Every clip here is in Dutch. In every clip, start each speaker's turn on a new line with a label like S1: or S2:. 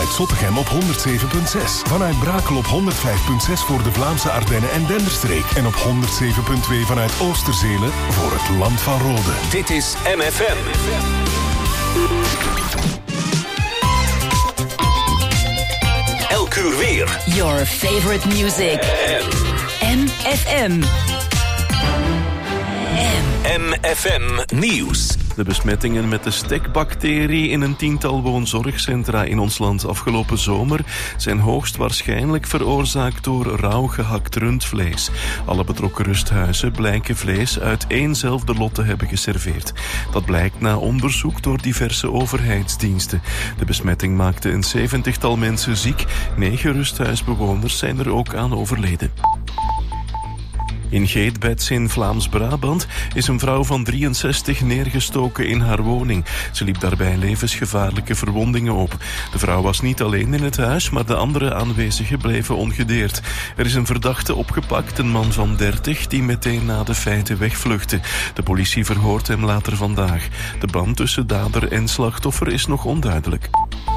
S1: vanuit Zottegem op 107.6. Vanuit Brakel op 105.6 voor de Vlaamse Ardennen en Denderstreek. En op 107.2 vanuit Oosterzelen voor het Land van Rode.
S2: Dit is MFM. Elk uur weer.
S3: Your favorite music. MFM.
S2: MFM Nieuws.
S4: De besmettingen met de stekbacterie in een tiental woonzorgcentra in ons land afgelopen zomer zijn hoogstwaarschijnlijk veroorzaakt door rauw gehakt rundvlees. Alle betrokken rusthuizen blijken vlees uit éénzelfde lot te hebben geserveerd. Dat blijkt na onderzoek door diverse overheidsdiensten. De besmetting maakte een 70-tal mensen ziek. 9 rusthuisbewoners zijn er ook aan overleden. In Geetbeds in Vlaams-Brabant is een vrouw van 63 neergestoken in haar woning. Ze liep daarbij levensgevaarlijke verwondingen op. De vrouw was niet alleen in het huis, maar de andere aanwezigen bleven ongedeerd. Er is een verdachte opgepakt, een man van 30, die meteen na de feiten wegvluchtte. De politie verhoort hem later vandaag. De band tussen dader en slachtoffer is nog onduidelijk.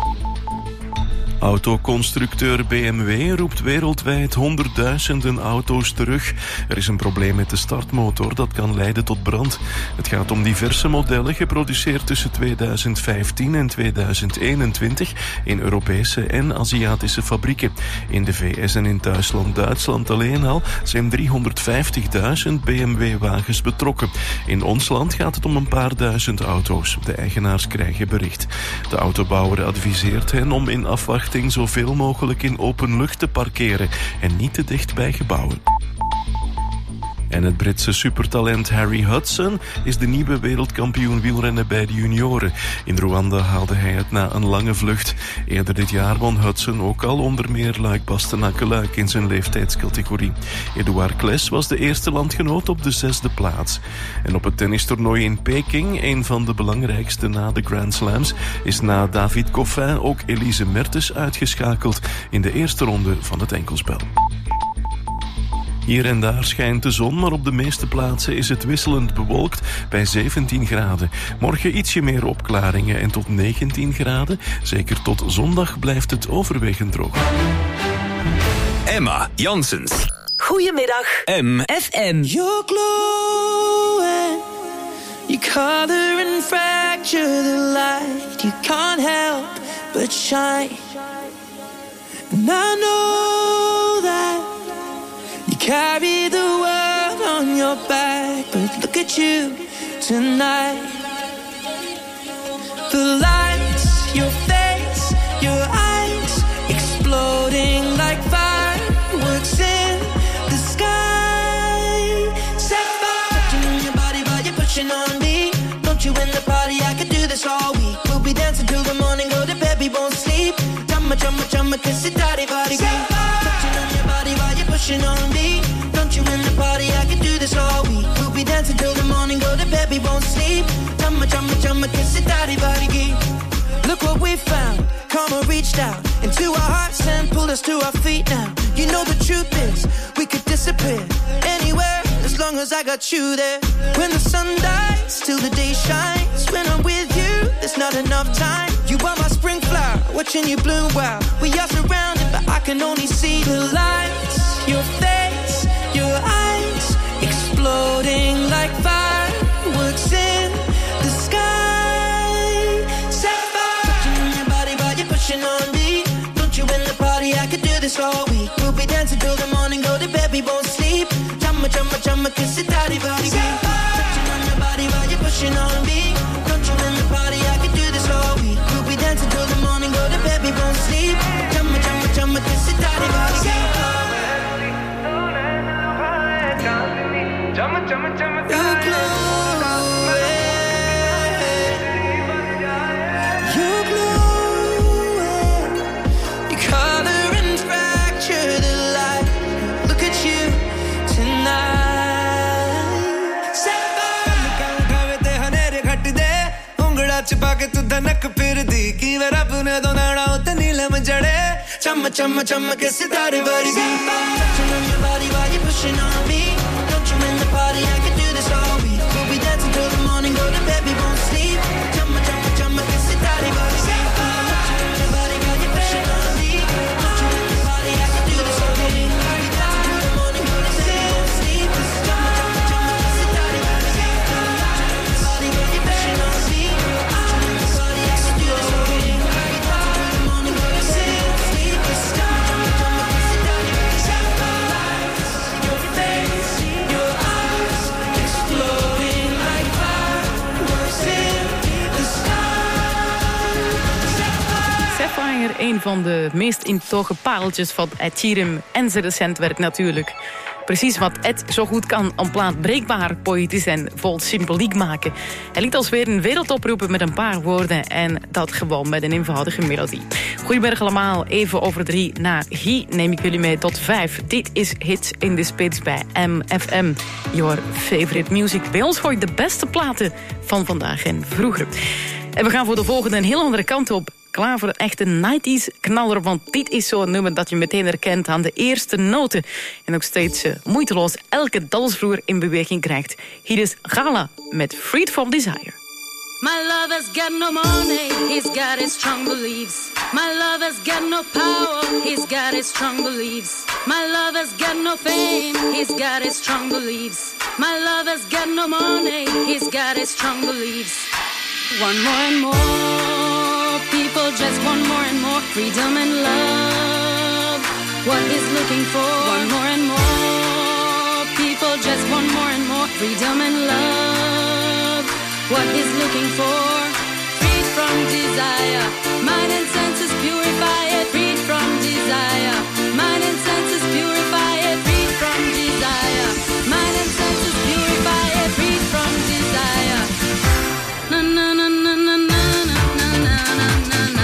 S4: Autoconstructeur BMW roept wereldwijd honderdduizenden auto's terug. Er is een probleem met de startmotor, dat kan leiden tot brand. Het gaat om diverse modellen geproduceerd tussen 2015 en 2021 in Europese en Aziatische fabrieken. In de VS en in thuisland Duitsland alleen al zijn 350.000 BMW-wagens betrokken. In ons land gaat het om een paar duizend auto's. De eigenaars krijgen bericht. De autobouwer adviseert hen om in afwachting zoveel mogelijk in open lucht te parkeren en niet te dicht bij gebouwen. En het Britse supertalent Harry Hudson is de nieuwe wereldkampioen wielrennen bij de junioren. In Rwanda haalde hij het na een lange vlucht. Eerder dit jaar won Hudson ook al onder meer Luik-Bastenaken-Luik in zijn leeftijdscategorie. Edouard Kles was de eerste landgenoot op de 6e plaats. En op het tennistoernooi in Peking, een van de belangrijkste na de Grand Slams, is na David Goffin ook Elise Mertens uitgeschakeld in de eerste ronde van het enkelspel. Hier en daar schijnt de zon, maar op de meeste plaatsen is het wisselend bewolkt bij 17 graden. Morgen ietsje meer opklaringen en tot 19 graden. Zeker tot zondag blijft het overwegend droog.
S2: Emma Janssens.
S3: Goedemiddag.
S2: MFM.
S5: You're glowing. You color and fracture the light. You can't help but shine. And I know that you carry the world on your back, but look at you tonight. The lights, your face, your eyes, exploding like fireworks in the sky. Set fire to your body while you're pushing on me. Don't you in the party, I could do this all week. We'll be dancing till the morning, go to bed, we won't sleep. Chumma, chumma, chumma, kiss it, daddy, body, touching on your body while you're pushing on me. Don't you in the party, I could do this all week. We'll be dancing till the morning, go to bed, we won't sleep. Chumma, chumma, chumma, kiss it, daddy, body, look what we found. Karma reached out into our hearts and pulled us to our feet now. You know the truth is, we could disappear anywhere as long as I got you there. When the sun dies, till the day shines. When I'm with you, there's not enough time. You are my spring flower, watching you bloom wild. We are surrounded, but I can only see the lights. Your face, your eyes, exploding like fireworks in the sky. Set fire, touching on your body while you're pushing on me. Don't you in the party, I could do this all week. We'll be dancing till the morning, go to bed, we won't sleep. Chumma, chumma, chumma, kiss it, daddy, body, touching on your body while you're pushing on me. Don't you in the party, I could do this all week. We'll be dancing till the morning, go to bed, we won't sleep. Chumma, chumma, chumma, kiss it, daddy, body, you're glowing. You're glowing. You color and fracture the light. Look at you tonight. Set fire.
S6: ਉਂਗੜਾ ਚ ਪਾ ਕੇ ਤੂੰ ਧਨਕ ਫਿਰਦੀ ਕੀ ਵੇ ਰੱਬ ਨੇ ਦੋਨਾਣਾ ਉਤੇ ਨੀਲਮ ਜੜੇ ਚਮ ਚਮ ਚਮ ਕੇ ਸਿਤਾਰੇ ਵਰਗੀ
S5: touching on your body while you're pushing on me. Don't you in the party, I could do this all week. We'll be dancing till the morning, go to bed, we won't sleep. Chumma, chumma, chumma, kiss it, daddy, body. Touching on your body while you're pushing
S7: Desire, een van de meest intogen pareltjes van Ed Sheeran en zijn recent werk natuurlijk. Precies wat Ed zo goed kan, een plaat breekbaar, poëtisch en vol symboliek maken. Hij liet ons weer een wereld oproepen met een paar woorden en dat gewoon met een eenvoudige melodie. Goedemiddag allemaal, even over 3 na Guy neem ik jullie mee tot 5. Dit is Hits in the Spits bij MFM, your favorite music. Bij ons gooi je de beste platen van vandaag en vroeger. En we gaan voor de volgende een heel andere kant op. Klaar voor een echte 90s knaller, want dit is zo'n nummer dat je meteen herkent aan de eerste noten. En ook steeds moeiteloos elke dansvloer in beweging krijgt. Hier is Gala met Freed from Desire.
S8: My lover's got no money, he's got his strong beliefs. My lover's got no power, he's got his strong beliefs. My lover's got no fame, he's got his strong beliefs. My lover's got no money, he's got his strong beliefs. One more and more, people just want more and more freedom and love. What he's looking for, one more and more, people just want more and more freedom and love. What he's looking for, freed from desire, mind and senses purify it, freed from desire, mind and senses purify it, freed from desire, mind and senses purify it, freed from desire. Na na na na na na na na na na.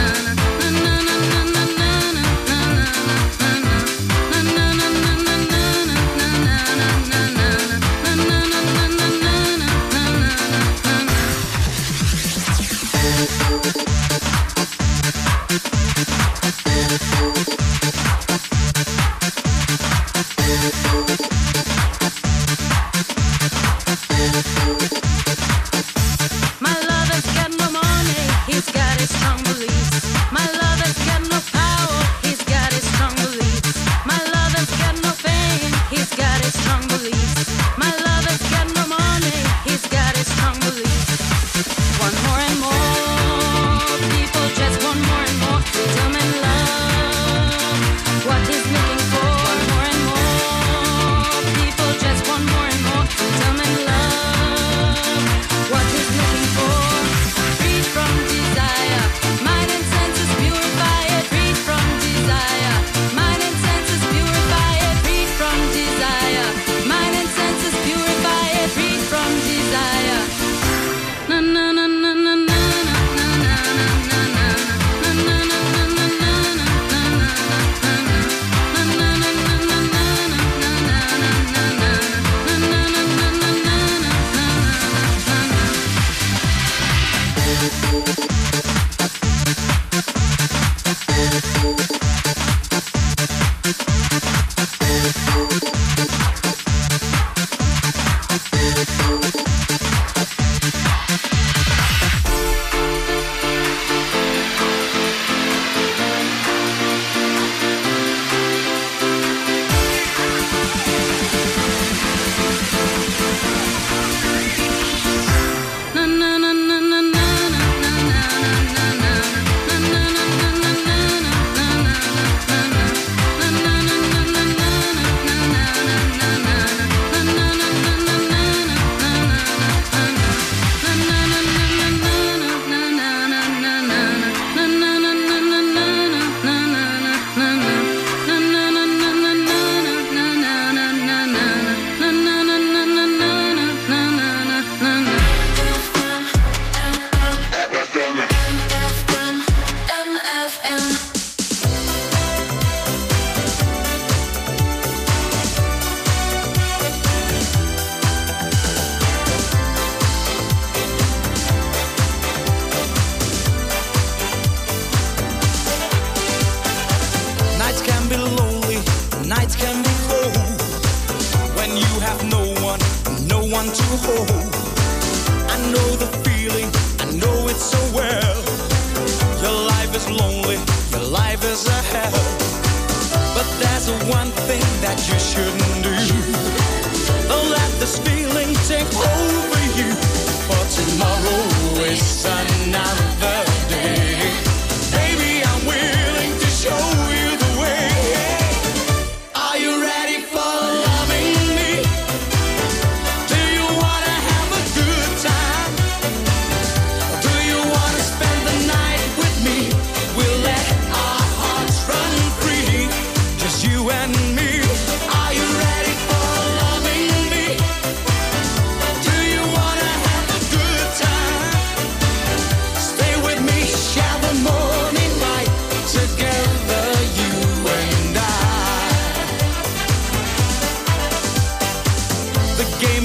S9: We'll let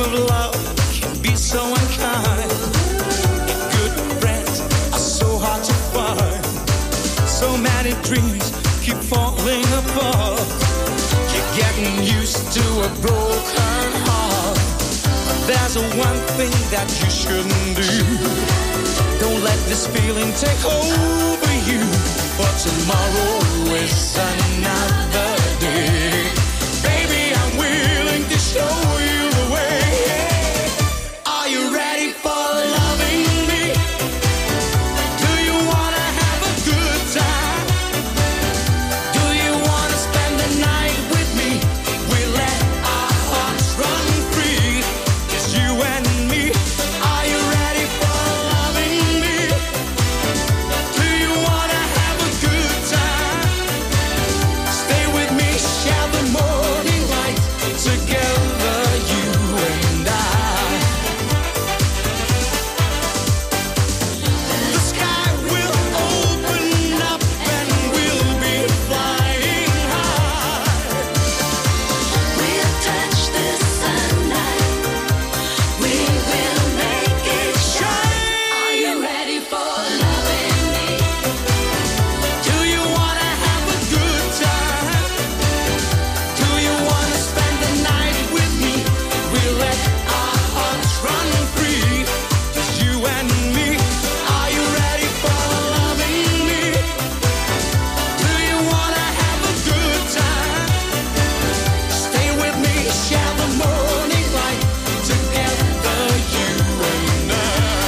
S6: of love can be so unkind. Good friends are so hard to find. So many dreams keep falling apart. You're getting used to a broken heart. But there's one thing that you shouldn't do. Don't let this feeling take over you. For tomorrow is another day. Baby, I'm willing to show you the way. Are you ready for loving me? Do you wanna have a good time? Do you wanna spend the night with me? We let our hearts run free. Just you and me. Are you ready for loving me? Do you wanna have a good time? Stay with me, share the morning light. Together, you and I. The sky will open up and we'll be flying high.
S8: We'll touch the sunlight. We will make it shine. Are you ready for loving me?
S6: Do you wanna have a good time? Do you wanna spend the night with me? We'll let our hearts run free. Just you and me. Are you ready for loving me? Do you wanna have a good time? Stay with me, share the morning light. Together, you and I.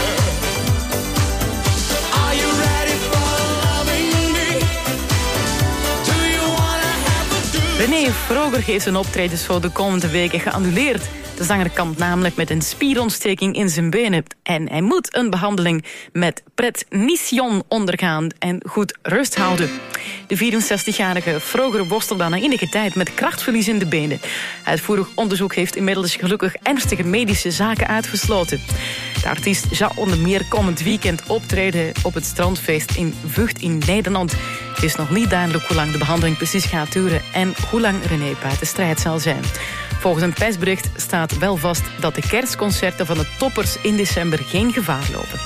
S6: Are you ready for loving me? Do you wanna have a good
S7: René Vroger heeft zijn optredens voor de komende weken geannuleerd. De zanger kampt namelijk met een spierontsteking in zijn benen. En hij moet een behandeling met prednison ondergaan en goed rust houden. De 64-jarige Vroger worstelt al enige tijd met krachtverlies in de benen. Uitvoerig onderzoek heeft inmiddels gelukkig ernstige medische zaken uitgesloten. De artiest zal onder meer komend weekend optreden op het strandfeest in Vught in Nederland. Het is nog niet duidelijk hoe lang de behandeling precies gaat duren en hoe lang René buiten strijd zal zijn. Volgens een persbericht staat wel vast dat de kerstconcerten van de toppers in december geen gevaar lopen.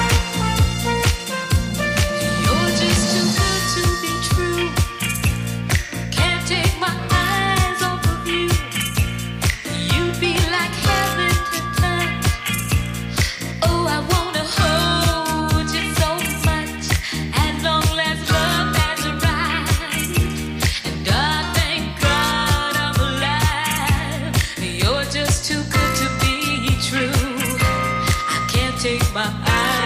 S8: You're just too good to be true. Can't take my eyes off of you. You'd be like heaven to touch. Oh, I wanna hold you so much. As long as love has arrived. And I thank God I'm alive. You're just too good to be true. I can't take my eyes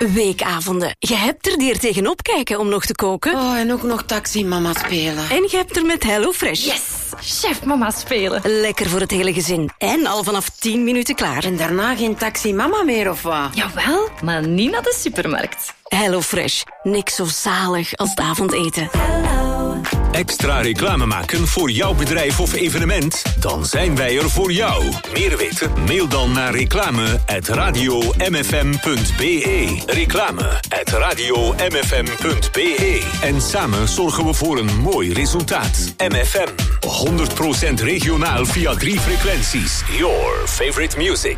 S9: Weekavonden. Je hebt er die er tegenop kijken om nog te koken.
S10: Oh, en ook nog Taxi Mama spelen.
S9: En je hebt er met HelloFresh.
S11: Yes! Chef Mama spelen.
S9: Lekker voor het hele gezin. En al vanaf 10 minuten klaar.
S10: En daarna geen Taxi Mama meer, of wat?
S11: Jawel, maar niet naar de supermarkt.
S9: HelloFresh. Niks zo zalig als het avondeten.
S2: Extra reclame maken voor jouw bedrijf of evenement? Dan zijn wij er voor jou. Meer weten? Mail dan naar reclame@radiomfm.be. Reclame@radiomfm.be. En samen zorgen we voor een mooi resultaat. MFM. 100% regionaal via 3 frequenties. Your favorite music.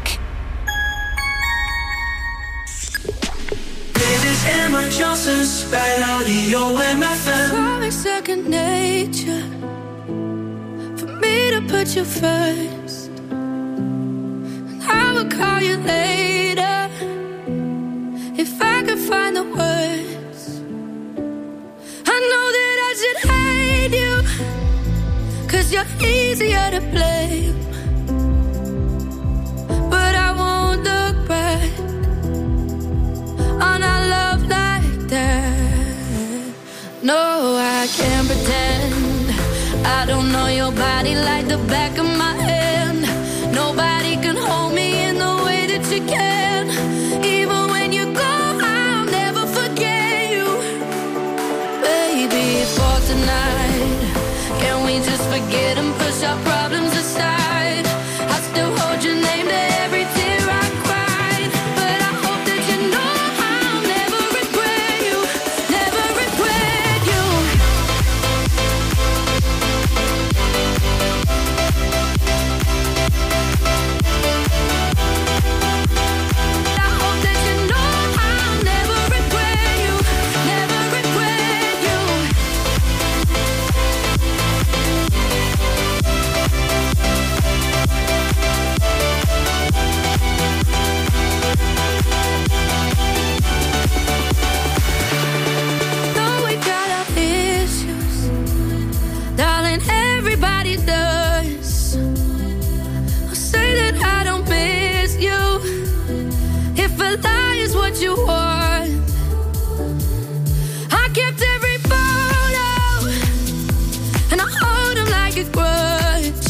S5: Dit is Emma Johnsons bij Radio MFM.
S12: Probably second nature for me to put you first. And I will call you later if I could find the words. I know that I should hate you 'cause you're easier to blame. But I won't look back on our love like that. No, I can't pretend I don't know your body like the back of my hand. Nobody can hold me in the way that you can. Even when you go, I'll never forget you. Baby, for tonight, can we just forget and push our problems aside? I still hold your name to every tear I cried. But I hope that you know I'll never regret you. Never regret you. I hope that you know I'll never regret you. Never regret you. Though we got our issues, darling, everybody does. I'll say that I don't miss you. If a lie is what you want, I kept every photo and I hold them like a grudge.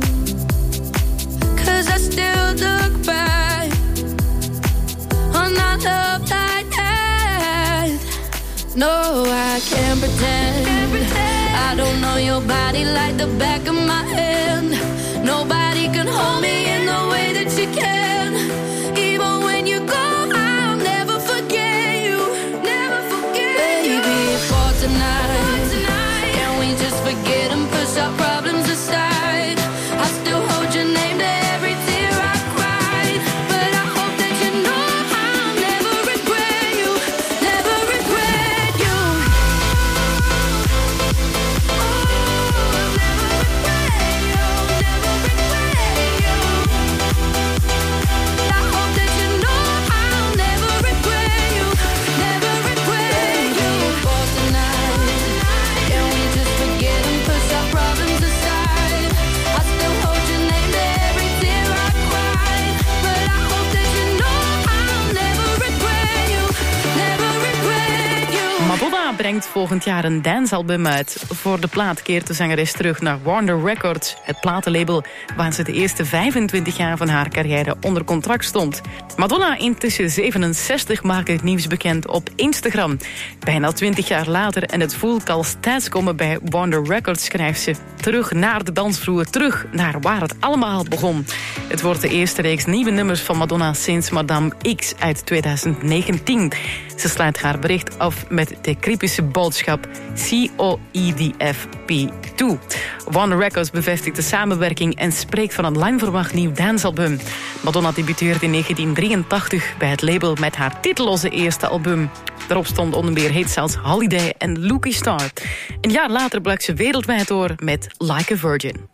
S12: 'Cause I still look back on our love like that. No, I can't pretend. I don't know your body like the back of my hand. Nobody can hold me in the way that you can. Even when you go, I'll never forget you. Never forget you. Baby, for tonight, can we just forget and push our problems aside? I still hold your name to every tear I cried. But I hope that you know I'll never regret you. Never regret you. Oh, I'll never regret you. Never regret you. I hope that you know I'll never regret you. Never regret you. For tonight, can we just forget and push our problems aside? I still hold your name to every tear I cried. But I hope that you know I'll never regret you. Never regret you.
S7: Madonna brengt volgend jaar een dancealbum uit. Voor de plaat keert de zangeres terug naar Warner Records, het platenlabel waar ze de eerste 25 jaar van haar carrière onder contract stond. Madonna, intussen 67, maakt het nieuws bekend op Instagram. Bijna 20 jaar later en het voelt als thuiskomen bij Warner Records, schrijft ze. Terug naar de dansvloer, terug naar waar het allemaal begon. Het wordt de eerste reeks nieuwe nummers van Madonna sinds Madame X uit 2019. Ze sluit haar bericht af met de cryptische boodschap COEDFP2. Warner Records bevestigt de samenwerking en spreekt van een lang verwacht nieuw dancealbum. Madonna debuteerde in 1983 bij het label met haar titelloze eerste album. Daarop stonden onder meer hits als Holiday en Lucky Star. Een jaar later brak ze wereldwijd door met Like a Virgin.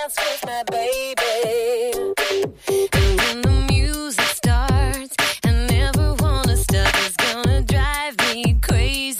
S13: dance with my baby. And when the music starts, I never wanna stop. It's gonna drive me crazy.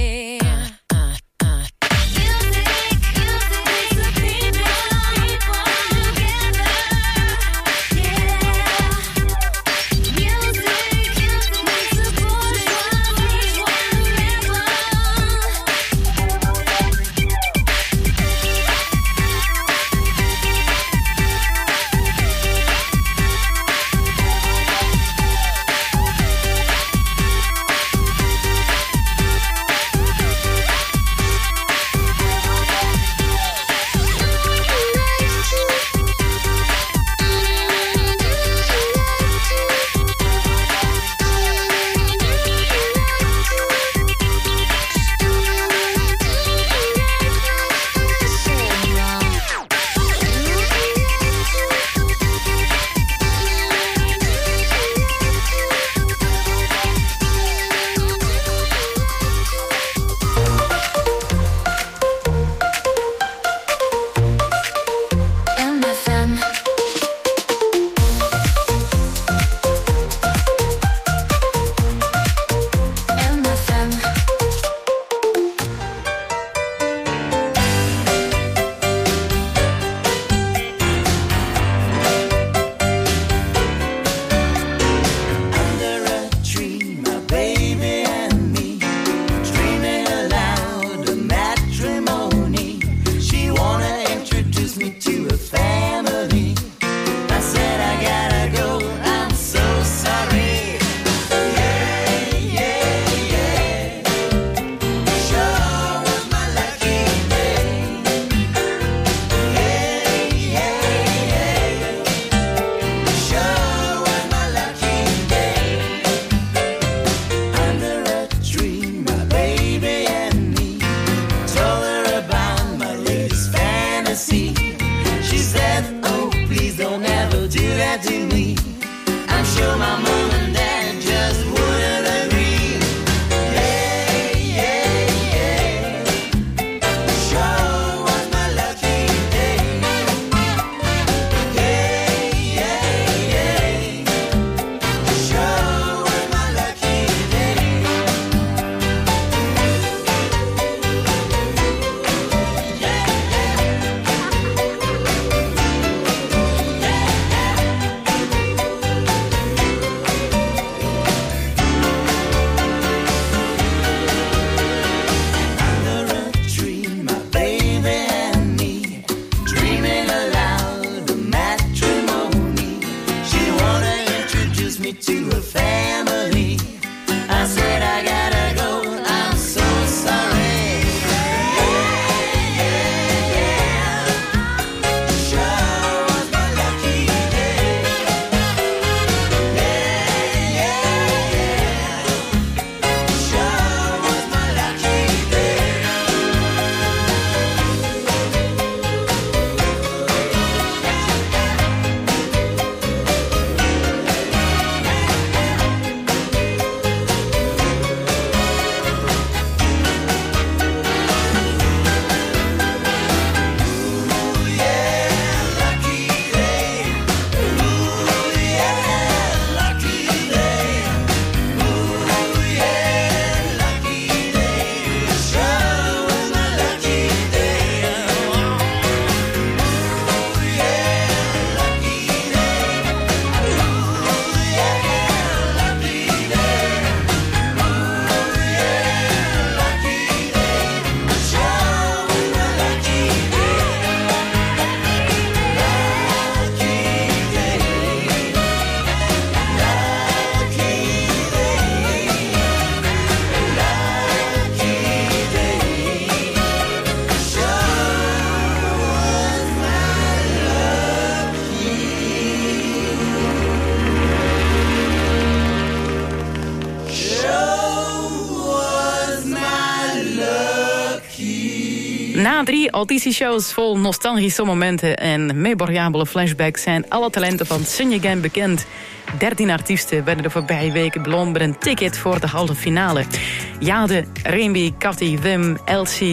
S7: Na 3 auditieshows vol nostalgische momenten en memorabele flashbacks zijn alle talenten van Sing Again bekend. 13 artiesten werden de voorbije weken beloond met een ticket voor de halve finale. Jade, Remby, Cathy, Wim, Elsie,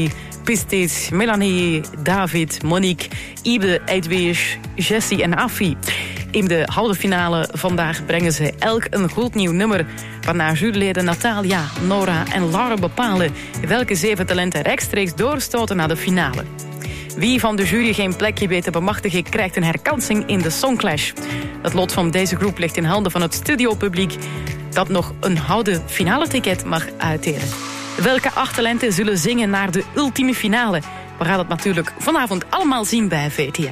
S7: Pistis, Melanie, David, Monique, Ibe, Edwige, Jessie en Affie. In de halve finale vandaag brengen ze elk een gloednieuw nummer, waarna juryleden Natalia, Nora en Laura bepalen welke 7 talenten rechtstreeks doorstoten naar de finale. Wie van de jury geen plekje weet te bemachtigen, krijgt een herkansing in de Songclash. Het lot van deze groep ligt in handen van het studiopubliek, dat nog een houden finale ticket mag uitdelen. Welke 8 talenten zullen zingen naar de ultieme finale? We gaan het natuurlijk vanavond allemaal zien bij VTM.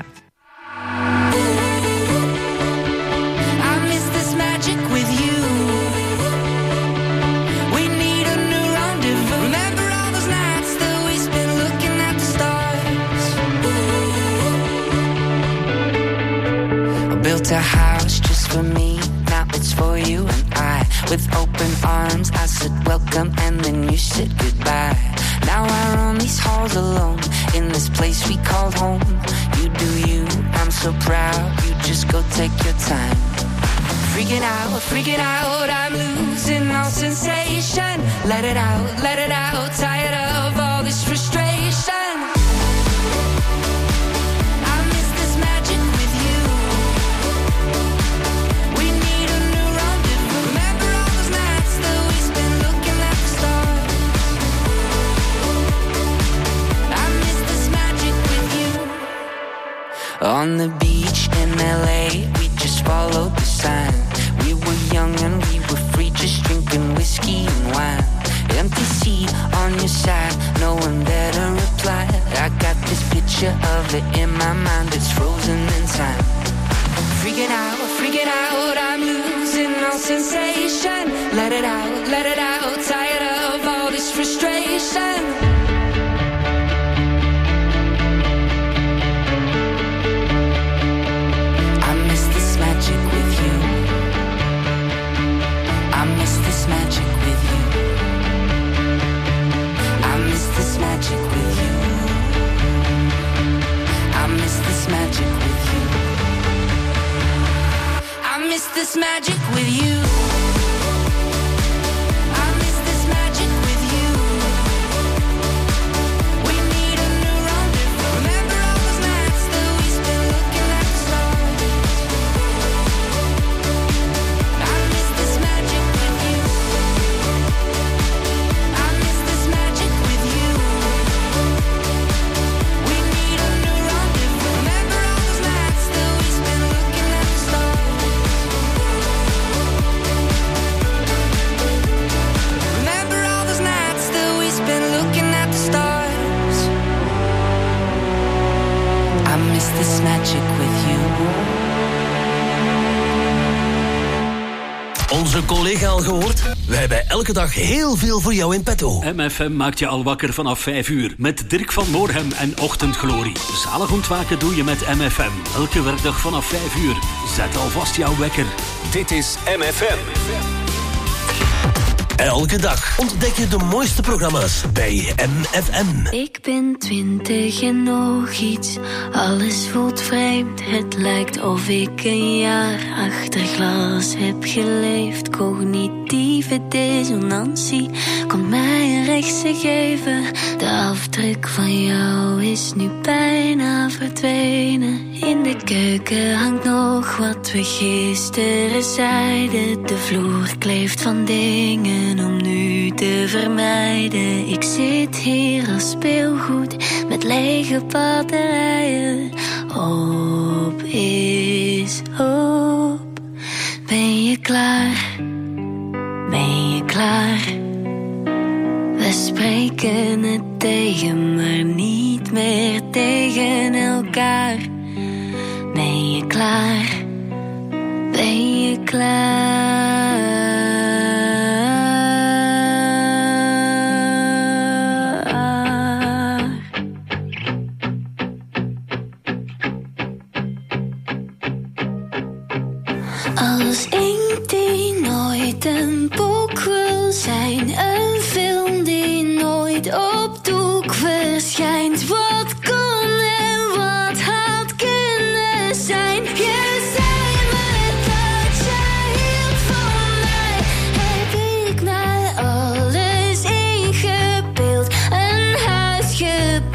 S14: Built a house just for me, now it's for you and I. With open arms, I said welcome and then you said goodbye. Now I roam these halls alone, in this place we called home. You do you, I'm so proud, you just go take your time. Freaking out, I'm losing all sensation. Let it out, tired of all this frustration. On the beach in LA, we just followed the sign. We were young and we were free, just drinking whiskey and wine. Empty seat on your side, no one there to reply. I got this picture of it in my mind, it's frozen in time. Freaking out, I'm losing all sensation. Let it out, tired of all this frustration. This magic with you. I miss this magic with you. We need a new rendezvous. Remember all those nights that we spent looking at the stars. I miss this magic with you. I miss this magic with you. We need a new rendezvous. Remember all those nights that we spent looking at the stars. This magic with you.
S15: Onze collega al gehoord? Wij hebben elke dag heel veel voor jou in petto.
S16: MFM maakt je al wakker vanaf 5 uur. Met Dirk van Moorhem en Ochtendglorie. Zalig ontwaken doe je met MFM. Elke werkdag vanaf 5 uur. Zet alvast jouw wekker.
S2: Dit is MFM.
S15: Elke dag ontdek je de mooiste programma's bij MFM.
S17: Ik ben 20 en nog iets. Alles voelt vreemd. Het lijkt of ik een jaar achter glas heb geleefd. Cognitieve dissonantie komt mij een rechtse geven. De afdruk van jou is nu bijna verdwenen. In de keuken hangt nog wat we gisteren zeiden. De vloer kleeft van dingen om nu te vermijden. Ik zit hier als speelgoed met lege batterijen. Op is op. Ben je klaar? Ben je klaar? We spreken het tegen, maar niet meer tegen elkaar. Ben je klaar? Ben je klaar? Als ik die nooit een boek wil zijn, een film die nooit op doek verschijnt. Wat kon en wat had kunnen zijn? Je zei me dat jij hield van mij. Heb ik mij alles ingebeeld? Een huis gebouwd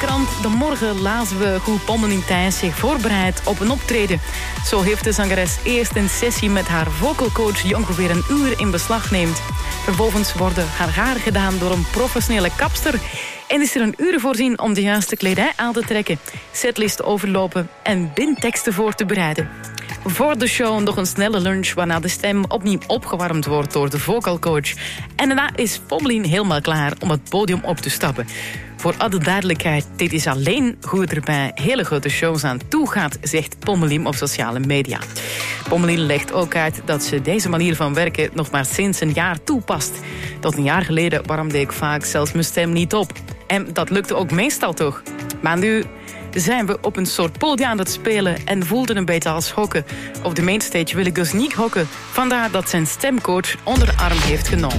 S7: krant De Morgen lazen we hoe Pommelien Thijs zich voorbereidt op een optreden. Zo heeft de zangeres eerst een sessie met haar vocalcoach die ongeveer een uur in beslag neemt. Vervolgens worden haar haar gedaan door een professionele kapster en is er een uur voorzien om de juiste kledij aan te trekken, setlist overlopen en bindteksten voor te bereiden. Voor de show nog een snelle lunch waarna de stem opnieuw opgewarmd wordt door de vocalcoach. En daarna is Pommelien helemaal klaar om het podium op te stappen. Voor alle duidelijkheid, dit is alleen hoe het er bij hele grote shows aan toe gaat, zegt Pommelien op sociale media. Pommelien legt ook uit dat ze deze manier van werken nog maar sinds een jaar toepast. Tot een jaar geleden warmde ik vaak zelfs mijn stem niet op. En dat lukte ook meestal toch. Maar nu zijn we op een soort podium aan het spelen en voelden een beetje als hokken. Op de mainstage wil ik dus niet hokken. Vandaar dat zijn stemcoach onder de arm heeft genomen.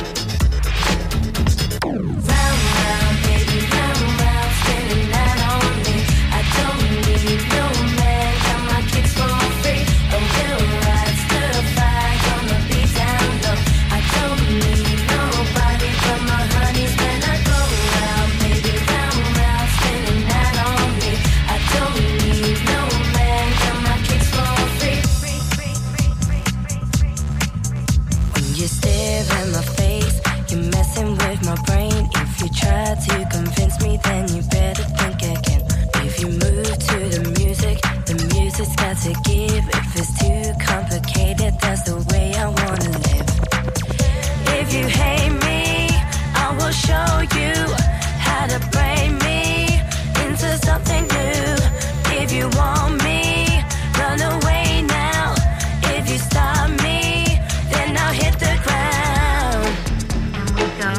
S18: To convince me, then you better think again. If you move to the music's got to give. If it's too complicated, that's the way I wanna live. If you hate me, I will show you how to break me into something new. If you want me, run away now. If you stop me, then I'll hit the ground. And we go.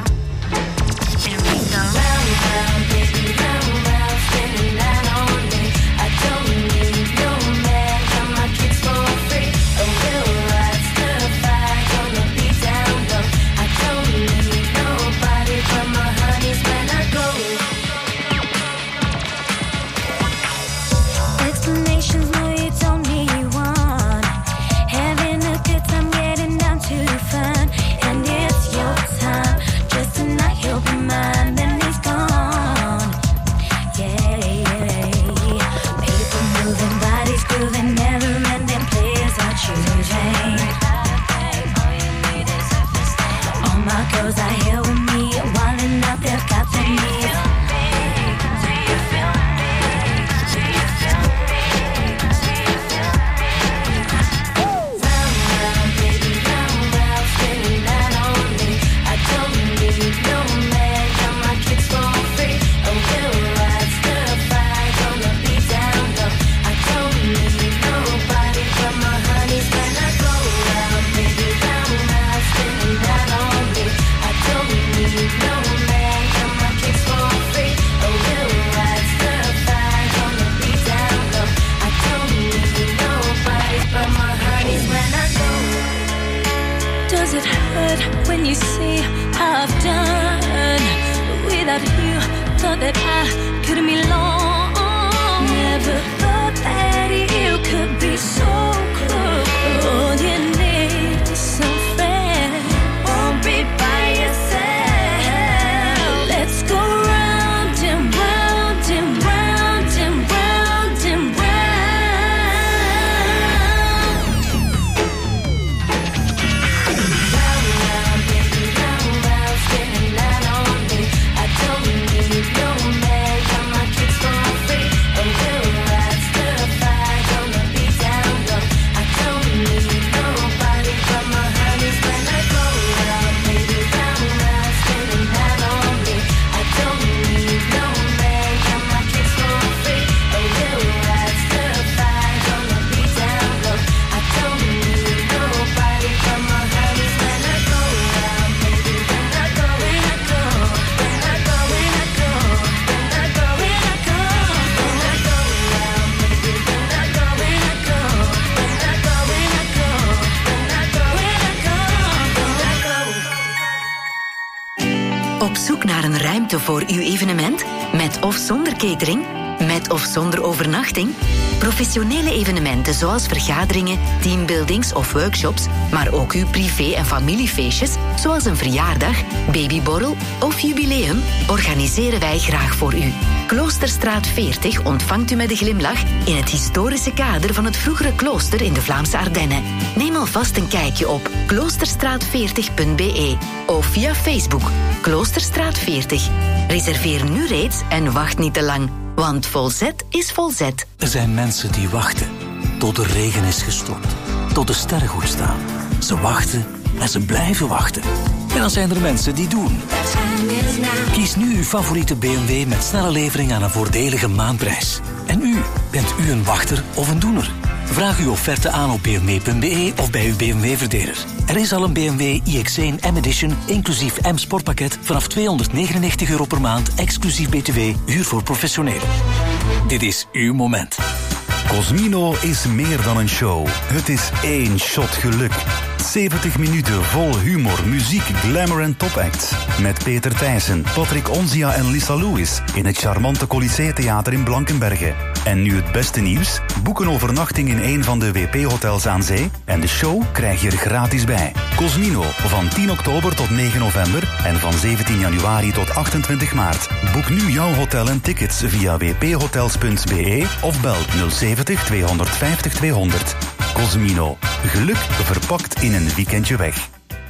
S19: Op zoek naar een ruimte voor uw evenement? Met of zonder catering?
S3: Met of zonder overnachting? Professionele evenementen zoals vergaderingen, teambuildings of workshops, maar ook uw privé- en familiefeestjes, zoals een verjaardag, babyborrel of jubileum, organiseren wij graag voor u. Kloosterstraat 40 ontvangt u met een glimlach in het historische kader van het vroegere klooster in de Vlaamse Ardennen. Neem alvast een kijkje op kloosterstraat40.be of via Facebook Kloosterstraat 40. Reserveer nu reeds en wacht niet te lang, want Volzet is Volzet.
S16: Er zijn mensen die wachten tot de regen is gestopt, tot de sterren goed staan. Ze wachten en ze blijven wachten. En dan zijn er mensen die doen. Kies nu uw favoriete BMW met snelle levering aan een voordelige maandprijs. En u, bent u een wachter of een doener? Vraag uw offerte aan op bmw.be of bij uw BMW-verdeler. Er is al een BMW iX1 M-Edition, inclusief M-Sportpakket, vanaf €299 per maand, exclusief BTW, huur voor professionelen. Dit is uw moment.
S19: Cosmino is meer dan een show. Het is één shot geluk. 70 minuten vol humor, muziek, glamour en topacts. Met Peter Thijssen, Patrick Onzia en Lisa Lewis in het charmante Colisée Theater in Blankenberge. En nu het beste nieuws? Boek een overnachting in een van de WP-hotels aan zee en de show krijg je er gratis bij. Cosmino, van 10 oktober tot 9 november en van 17 januari tot 28 maart. Boek nu jouw hotel en tickets via wphotels.be of bel 070 250 200. Cosmino, geluk verpakt in een weekendje weg.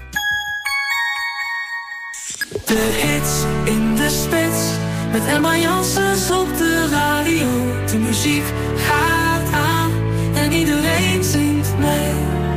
S5: De hits in de spits, met Emma Janssens op de radio. De muziek gaat aan en iedereen zingt mee.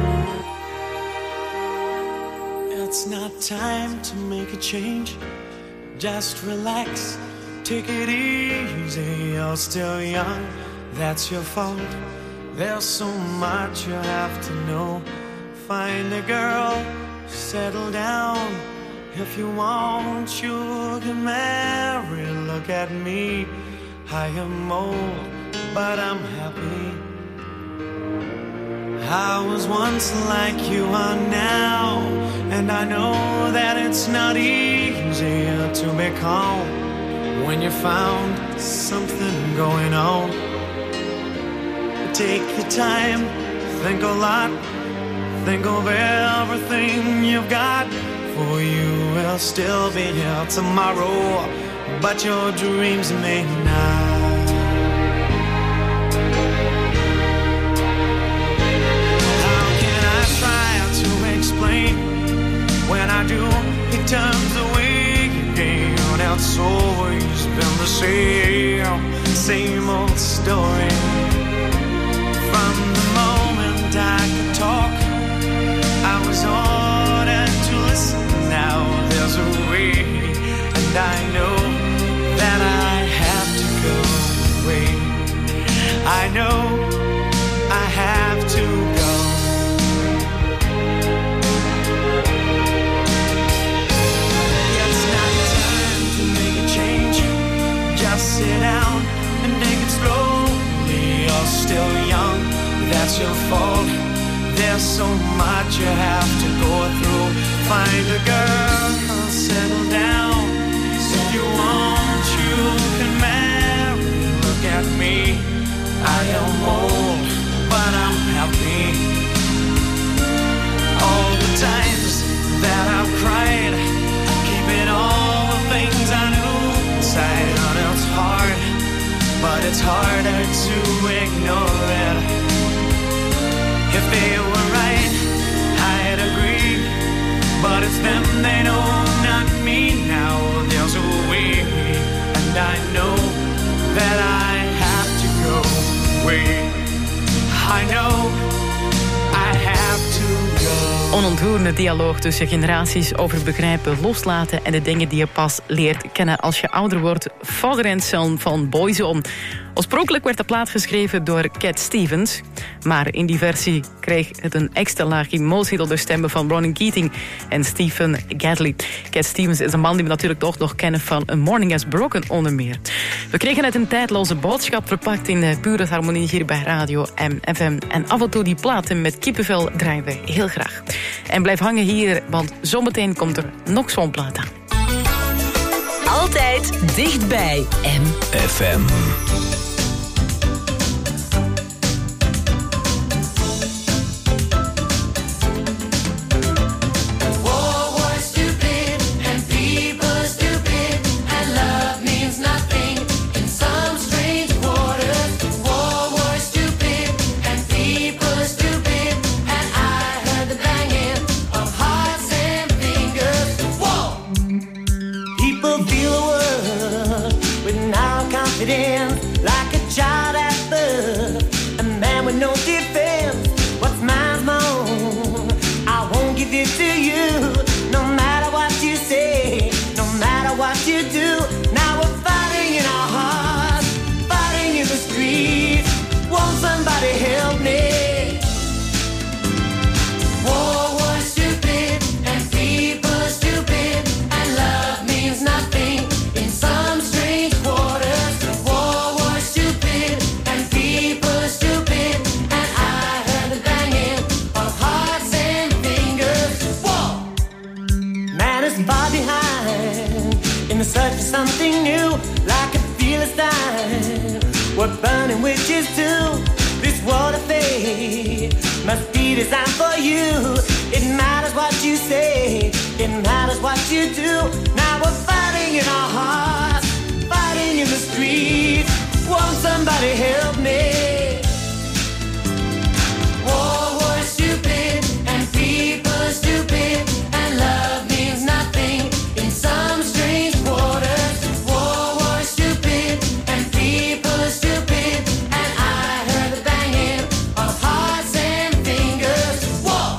S6: It's not time to make a change. Just relax, take it easy. You're still young, that's your fault. There's so much you have to know. Find a girl, settle down. If you want, you can marry. Look at me, I am old, but I'm happy. I was once like you are now, and I know that it's not easy to be calm when you found something going on. Take your time, think a lot, think of everything you've got. For you will still be here tomorrow, but your dreams may not. How can I try to explain? When I do, it turns away again. It's always been the same old story. From the moment I could talk, I was ordered to listen. Now there's a way, and I know that I have to go away. I know I have to go. It's not time to make a change. Just sit down and take it slowly. You're still young, that's your fault. There's so much you have to go through. Find a girl, settle down. If you want, you can marry. Look at me, I am old, but I'm happy. All the times that I've cried, keeping all the things I knew inside. And it's hard, but it's harder to ignore it. If they were right, I'd agree. But it's them they know, not me. Now there's a way, and I know that I have to go away. I know I have to go.
S7: Onontroerende dialoog tussen generaties over begrijpen, loslaten en de dingen die je pas leert kennen als je ouder wordt. Father and Son van Boyzone. Oorspronkelijk werd de plaat geschreven door Cat Stevens, maar in die versie kreeg het een extra laag emotie door de stemmen van Ronan Keating en Stephen Gadley. Cat Stevens is een man die we natuurlijk toch nog kennen van A Morning Has Broken onder meer. We kregen net een tijdloze boodschap verpakt in pure harmonie hier bij Radio MFM. En af en toe die platen met kippenvel draaien we heel graag. En blijf hangen hier, want zometeen komt er nog zo'n plaat aan.
S3: Altijd dichtbij MFM.
S6: what burning witches do. This world of fate must be designed for you. It matters what you say, it matters what you do. Now we're fighting in our hearts, fighting in the streets. Won't somebody help me? War is stupid and people are stupid, and love means nothing in some strange waters. War is stupid and people are stupid, and I heard the banging of hearts and fingers. War.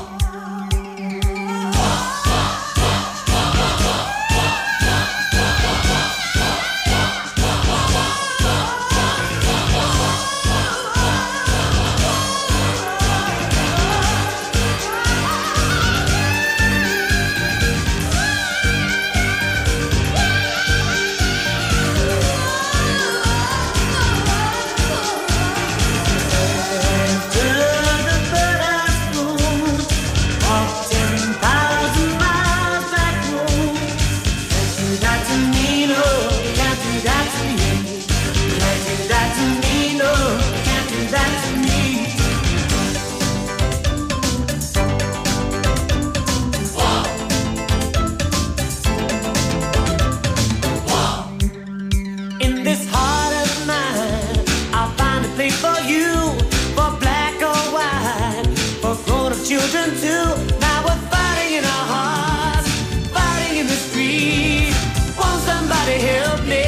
S6: Children too. Now we're fighting in our hearts, fighting in the street. Won't somebody help me?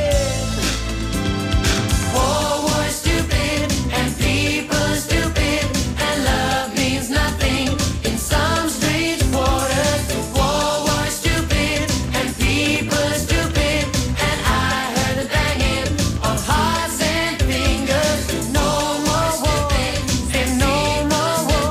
S6: War is stupid and people are stupid, and love means nothing in some strange waters. War is stupid and people are stupid, and I heard the banging of hearts and fingers. No more war, say no more war.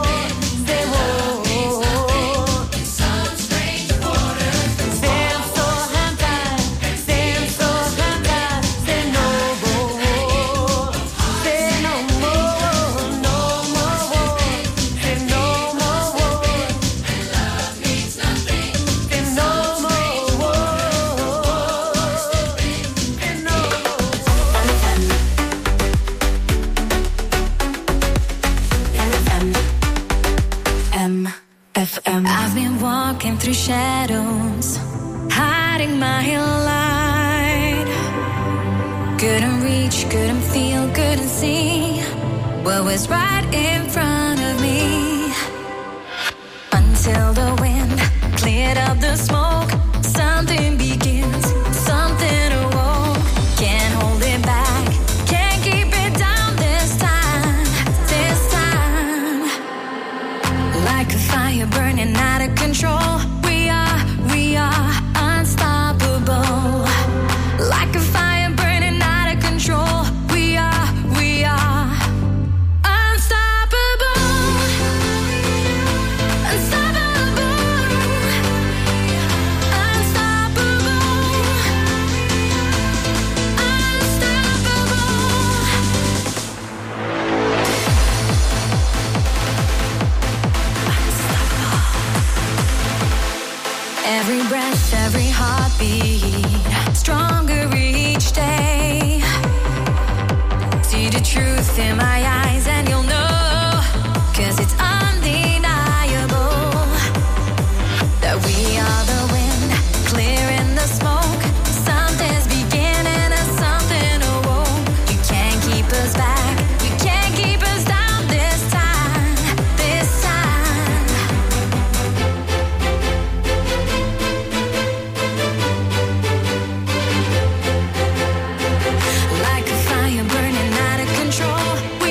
S13: I've been walking through shadows, hiding my light. Couldn't reach, couldn't feel, couldn't see what was right in front of me. Until the wind cleared up the smoke, something begins, something awoke. Can't hold it back, can't keep it down this time, this time. Like a fire burning out of control, we are unstoppable. Like a fire burning out of control, we are unstoppable. Unstoppable. Unstoppable. Every breath, every heartbeat, stronger each day. See the truth in my eyes and you'll know, 'cause it's undeniable that we are the wind, clearing the smoke. Something's beginning and something awoke. You can't keep us back, you can't keep us down this time, this time. Like a fire burning out of control,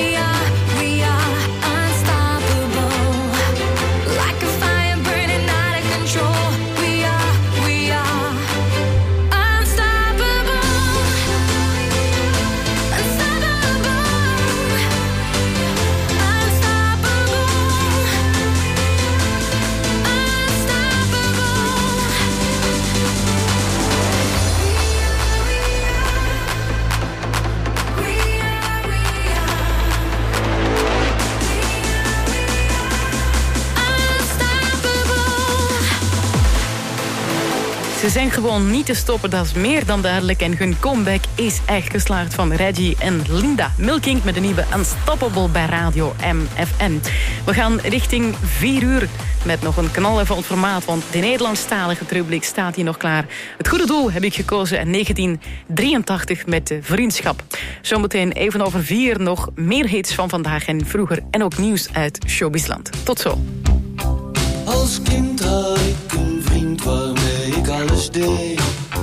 S7: Ze zijn gewoon niet te stoppen, dat is meer dan duidelijk. En hun comeback is echt geslaagd van Reggie en Linda Milking met de nieuwe Unstoppable bij Radio MFM. We gaan richting 4 uur met nog een knallenvol formaat, want de Nederlandstalige terugblik staat hier nog klaar. Het goede doel heb ik gekozen in 1983 met de Vriendschap. Zometeen even over 4 nog meer hits van vandaag en vroeger en ook nieuws uit Showbizland. Tot zo.
S6: Als kind had ik een vriend waarmee ik alles deed.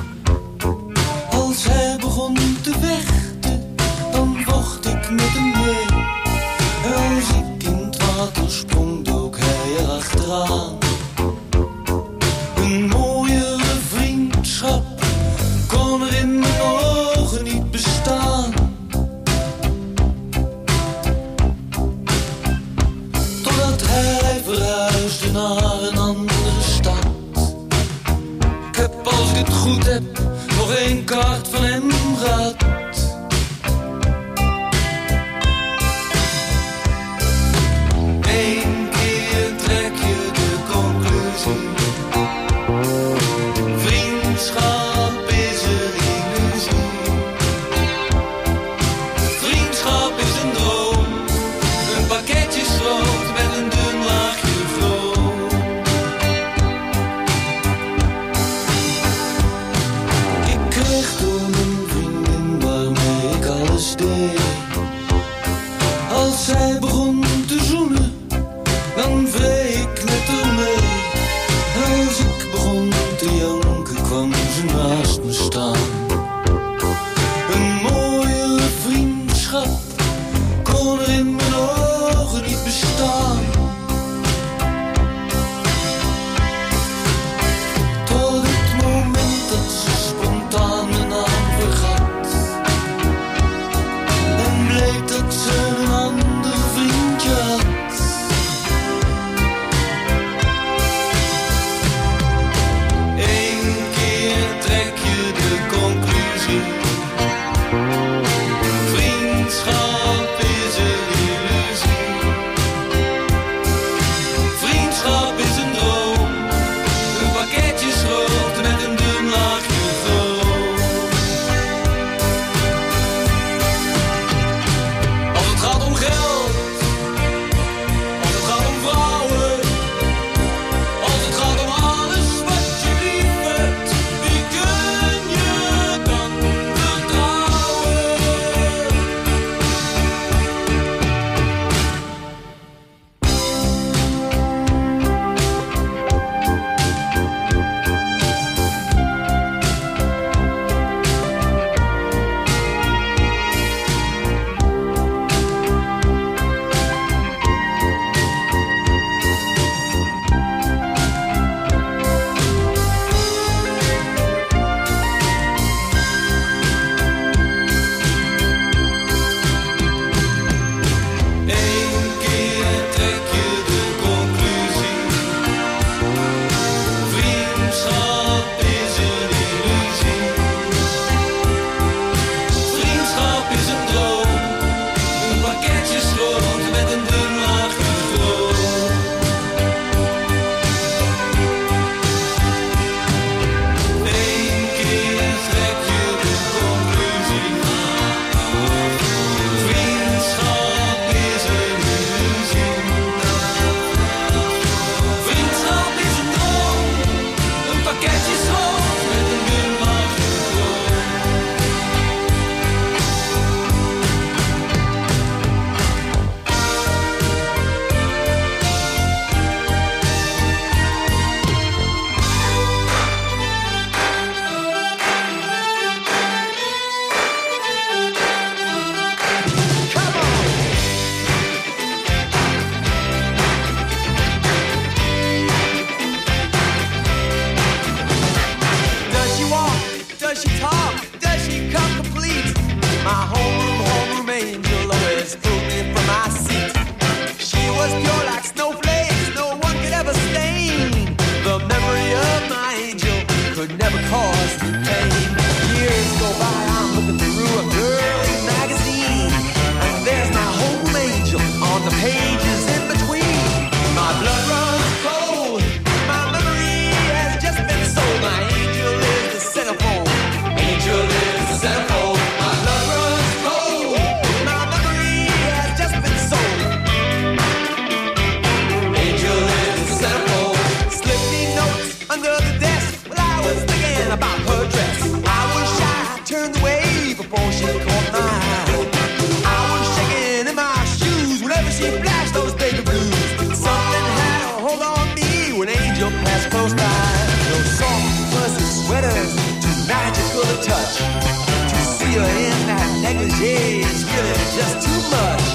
S6: Als hij begon te vechten, dan vocht ik met hem mee. Als ik in het water sprong, dook hij erachteraan. Een mooiere vriendschap kon er in mijn ogen niet bestaan. Totdat hij verhuisde naar een andere stad. Ik heb als ik het goed before she caught my eye. I was shaking in my shoes whenever she flashed those baby blues. Something had a hold on me when Angel passed close by. Those soft, fuzzy sweaters, too magical to touch. To see her in that negligee is really just too much.